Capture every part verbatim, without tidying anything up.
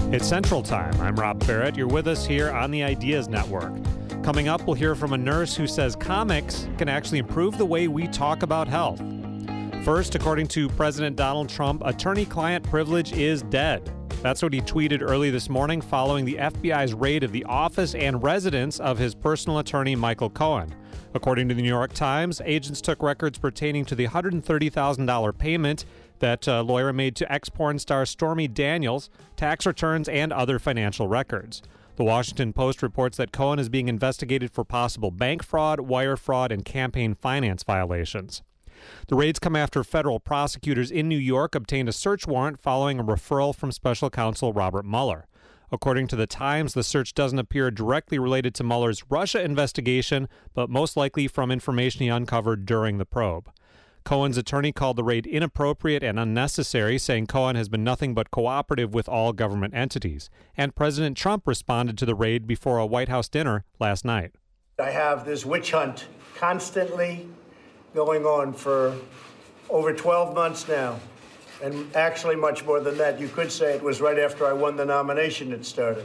It's Central Time. I'm Rob Barrett. You're with us here on the Ideas Network. Coming up, we'll hear from a nurse who says comics can actually improve the way we talk about health. First, according to President Donald Trump, attorney-client privilege is dead. That's what he tweeted early this morning following the F B I's raid of the office and residence of his personal attorney, Michael Cohen. According to the New York Times, agents took records pertaining to the one hundred thirty thousand dollars payment that a lawyer made to ex-porn star Stormy Daniels, tax returns, and other financial records. The Washington Post reports that Cohen is being investigated for possible bank fraud, wire fraud, and campaign finance violations. The raids come after federal prosecutors in New York obtained a search warrant following a referral from special counsel Robert Mueller. According to the Times, the search doesn't appear directly related to Mueller's Russia investigation, but most likely from information he uncovered during the probe. Cohen's attorney called the raid inappropriate and unnecessary, saying Cohen has been nothing but cooperative with all government entities. And President Trump responded to the raid before a White House dinner last night. I have this witch hunt constantly going on for over twelve months now. And actually much more than that. You could say it was right after I won the nomination it started.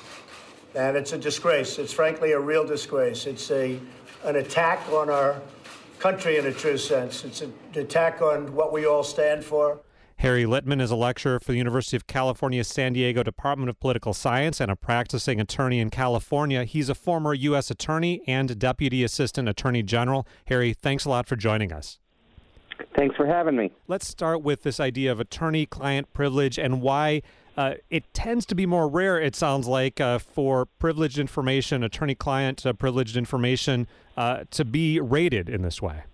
And it's a disgrace. It's frankly a real disgrace. It's a an attack on our country in a true sense. It's an attack on what we all stand for. Harry Litman is a lecturer for the University of California, San Diego Department of Political Science and a practicing attorney in California. He's a former U S attorney and deputy assistant attorney general. Harry, thanks a lot for joining us. Thanks for having me. Let's start with this idea of attorney-client privilege and why uh, it tends to be more rare, it sounds like, uh, for privileged information, attorney-client uh, privileged information, uh, to be rated in this way.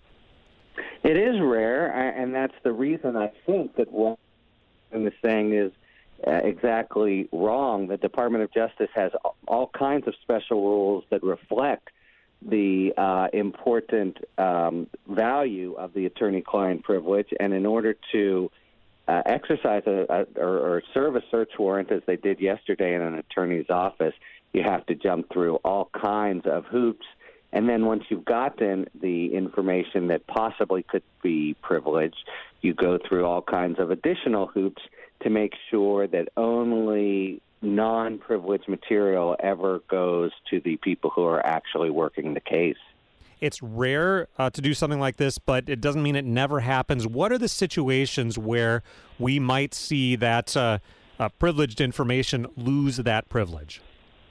It is rare, and that's the reason I think that what I'm saying is uh, exactly wrong. The Department of Justice has all kinds of special rules that reflect the uh, important um, value of the attorney-client privilege, and in order to uh, exercise a, a, or, or serve a search warrant, as they did yesterday in an attorney's office, you have to jump through all kinds of hoops. And then once you've gotten the information that possibly could be privileged, you go through all kinds of additional hoops to make sure that only non-privileged material ever goes to the people who are actually working the case. It's rare uh, to do something like this, but it doesn't mean it never happens. What are the situations where we might see that uh, uh, privileged information lose that privilege?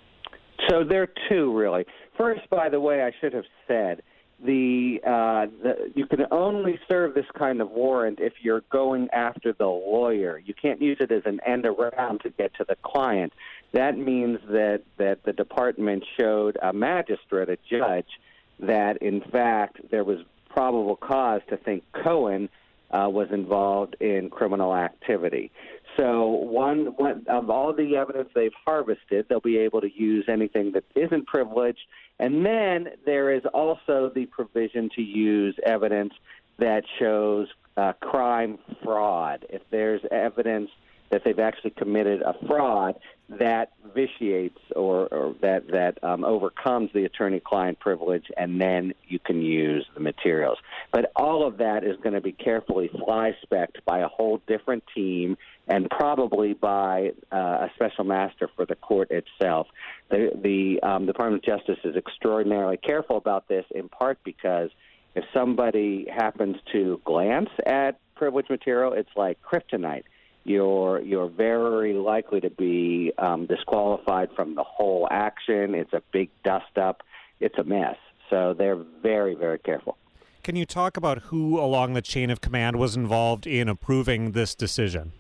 So there are two, really. First, by the way, I should have said, the, uh, the you can only serve this kind of warrant if you're going after the lawyer. You can't use it as an end around to get to the client. That means that, that the department showed a magistrate, a judge, that, in fact, there was probable cause to think Cohen uh, was involved in criminal activity. So one, one of all the evidence they've harvested, they'll be able to use anything that isn't privileged. And then there is also the provision to use evidence that shows uh, crime fraud. If there's evidence that they've actually committed a fraud, that vitiates or, or that, that um, overcomes the attorney-client privilege, and then you can use the materials. But all of that is going to be carefully fly-specced by a whole different team and probably by uh, a special master for the court itself. The, the um, Department of Justice is extraordinarily careful about this, in part because if somebody happens to glance at privileged material, it's like kryptonite. You're, you're very likely to be um, disqualified from the whole action. It's a big dust-up. It's a mess. So they're very, very careful. Can you talk about who along the chain of command was involved in approving this decision?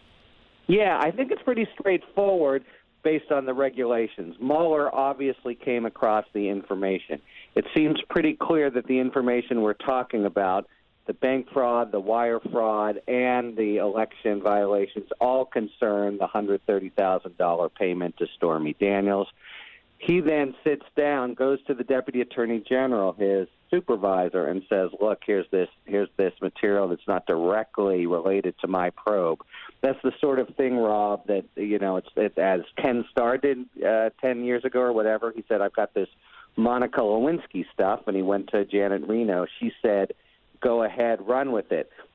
Yeah, I think it's pretty straightforward based on the regulations. Mueller obviously came across the information. It seems pretty clear that the information we're talking about, the bank fraud, the wire fraud, and the election violations, all concern the one hundred thirty thousand dollars payment to Stormy Daniels. He then sits down, goes to the Deputy Attorney General, his supervisor, and says, look, here's this here's this material that's not directly related to my probe. That's the sort of thing, Rob, that, you know, it's, it's as Ken Starr did uh, ten years ago or whatever. He said, I've got this Monica Lewinsky stuff, and he went to Janet Reno. She said, go ahead, run with it.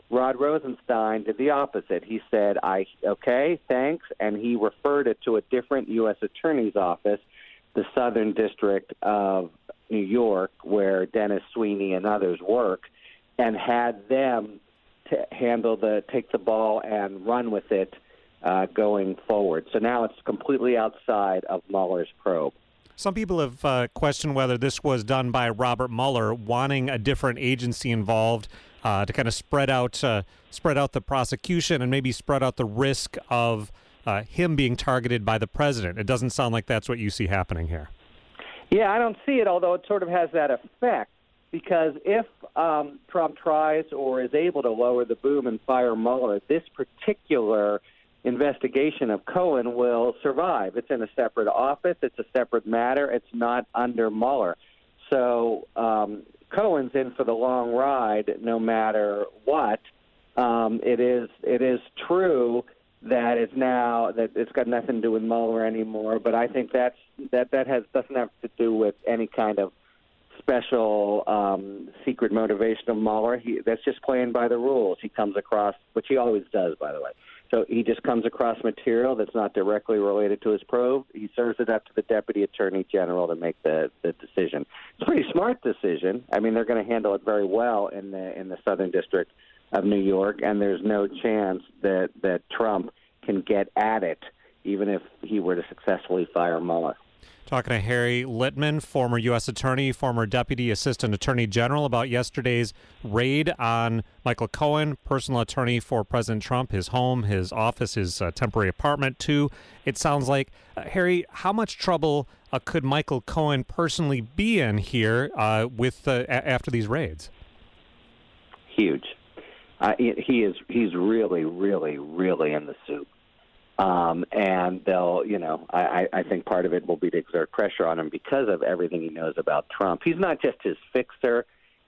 Rod Rosenstein did the opposite. He said, "I okay, thanks," and he referred it to a different U S attorney's office, the Southern District of New York, where Dennis Sweeney and others work, and had them to handle the take the ball and run with it uh, going forward. So now it's completely outside of Mueller's probe. Some people have uh, questioned whether this was done by Robert Mueller, wanting a different agency involved uh, to kind of spread out uh, spread out the prosecution and maybe spread out the risk of uh, him being targeted by the president. It doesn't sound like that's what you see happening here. Yeah, I don't see it, although it sort of has that effect, because if um, Trump tries or is able to lower the boom and fire Mueller, this particular investigation of Cohen will survive. It's in a separate office. It's a separate matter. It's not under Mueller. So um, Cohen's in for the long ride no matter what. Um, it is it is true that it's now that it's got nothing to do with Mueller anymore, but I think that's that that has doesn't have to do with any kind of special um, secret motivation of Mueller. He, that's just playing by the rules. He comes across, which he always does, by the way. So he just comes across material that's not directly related to his probe. He serves it up to the Deputy Attorney General to make the, the decision. It's a pretty smart decision. I mean, they're going to handle it very well in the in the Southern District of New York, and there's no chance that, that Trump can get at it, even if he were to successfully fire Mueller. Talking to Harry Litman, former U S attorney, former deputy assistant attorney general, about yesterday's raid on Michael Cohen, personal attorney for President Trump, his home, his office, his uh, temporary apartment, too. It sounds like, uh, Harry, how much trouble uh, could Michael Cohen personally be in here uh, with uh, a- after these raids? Huge. Uh, he, he is. He's really, really, really in the soup. Um, and they'll, you know, I, I think part of it will be to exert pressure on him because of everything he knows about Trump. He's not just his fixer.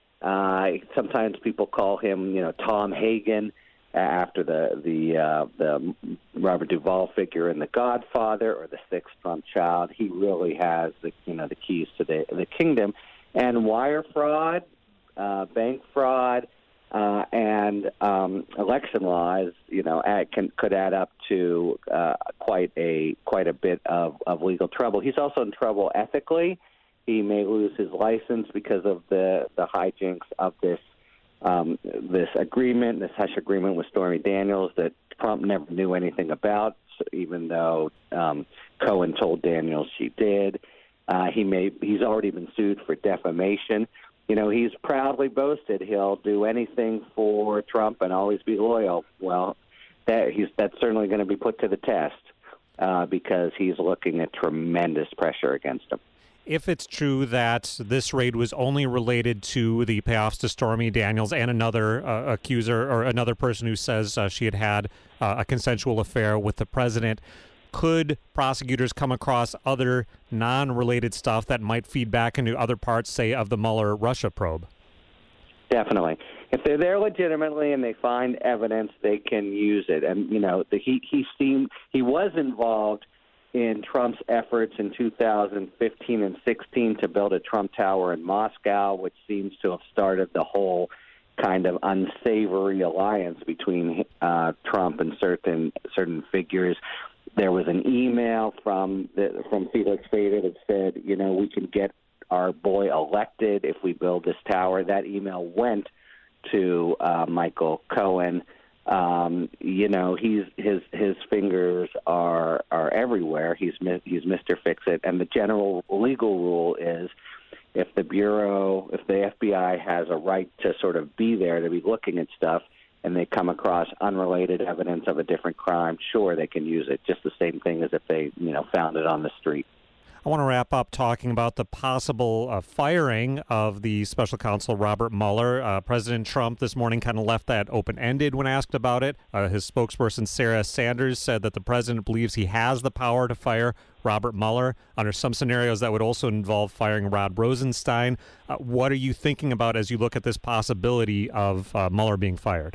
Uh, sometimes people call him, you know, Tom Hagen after the the uh, the Robert Duvall figure in The Godfather or the sixth Trump child. He really has the, you know, the keys to the the kingdom. And wire fraud, uh, bank fraud. Uh, and um, election laws, you know, add, can, could add up to uh, quite a quite a bit of, of legal trouble. He's also in trouble ethically. He may lose his license because of the, the hijinks of this um, this agreement, this hush agreement with Stormy Daniels that Trump never knew anything about, so even though um, Cohen told Daniels she did. Uh, he may he's already been sued for defamation. You know, he's proudly boasted he'll do anything for Trump and always be loyal. Well, that he's that's certainly going to be put to the test uh, because he's looking at tremendous pressure against him. If it's true that this raid was only related to the payoffs to Stormy Daniels and another uh, accuser or another person who says uh, she had had uh, a consensual affair with the president, could prosecutors come across other non-related stuff that might feed back into other parts, say, of the Mueller Russia probe? Definitely. If they're there legitimately and they find evidence, they can use it. And, you know, the, he, he seemed he was involved in Trump's efforts in two thousand fifteen and sixteen to build a Trump Tower in Moscow, which seems to have started the whole kind of unsavory alliance between uh, Trump and certain certain figures. There was an email from the, from Felix Sater that said, you know, we can get our boy elected if we build this tower. That email went to uh, Michael Cohen. Um, you know, he's his his fingers are are everywhere. He's he's Mister Fix-It, and the general legal rule is if the Bureau, if the F B I has a right to sort of be there to be looking at stuff, and they come across unrelated evidence of a different crime, sure, they can use it. Just the same thing as if they, you know, found it on the street. I want to wrap up talking about the possible uh, firing of the special counsel Robert Mueller. Uh, President Trump this morning kind of left that open-ended when asked about it. Uh, his spokesperson, Sarah Sanders, said that the president believes he has the power to fire Robert Mueller. Under some scenarios, that would also involve firing Rod Rosenstein. Uh, what are you thinking about as you look at this possibility of uh, Mueller being fired?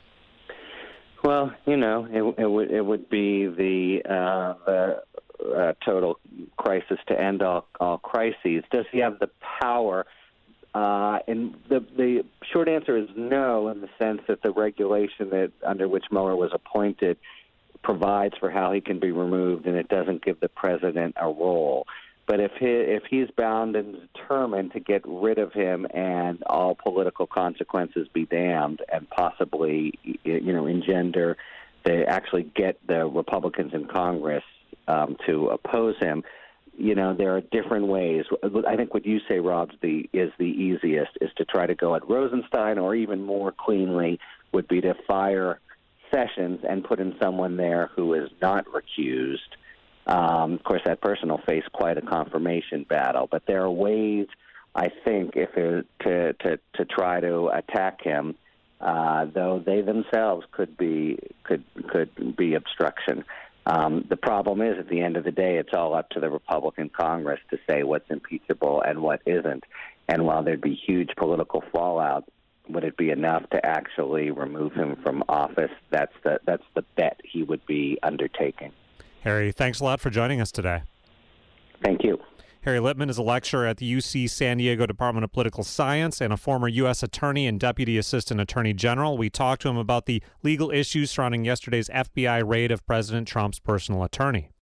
Well, you know, it, it would it would be the uh, the uh, total crisis to end all, all crises. Does he have the power? Uh, and the the short answer is no, in the sense that the regulation that under which Mueller was appointed provides for how he can be removed, and it doesn't give the president a role. But if he, if he's bound and determined to get rid of him and all political consequences be damned, and possibly, you know, engender, they actually get the Republicans in Congress um, to oppose him, you know, there are different ways. I think what you say, Rob, the, is the easiest, is to try to go at Rosenstein, or even more cleanly would be to fire Sessions and put in someone there who is not recused. Um, of course, that person will face quite a confirmation battle. But there are ways, I think, if it, to, to to try to attack him, uh, though they themselves could be could could be obstruction. Um, the problem is, at the end of the day, it's all up to the Republican Congress to say what's impeachable and what isn't. And while there'd be huge political fallout, would it be enough to actually remove him from office? That's the that's the bet he would be undertaking. Harry, thanks a lot for joining us today. Thank you. Harry Litman is a lecturer at the U C San Diego Department of Political Science and a former U S attorney and deputy assistant attorney general. We talked to him about the legal issues surrounding yesterday's F B I raid of President Trump's personal attorney.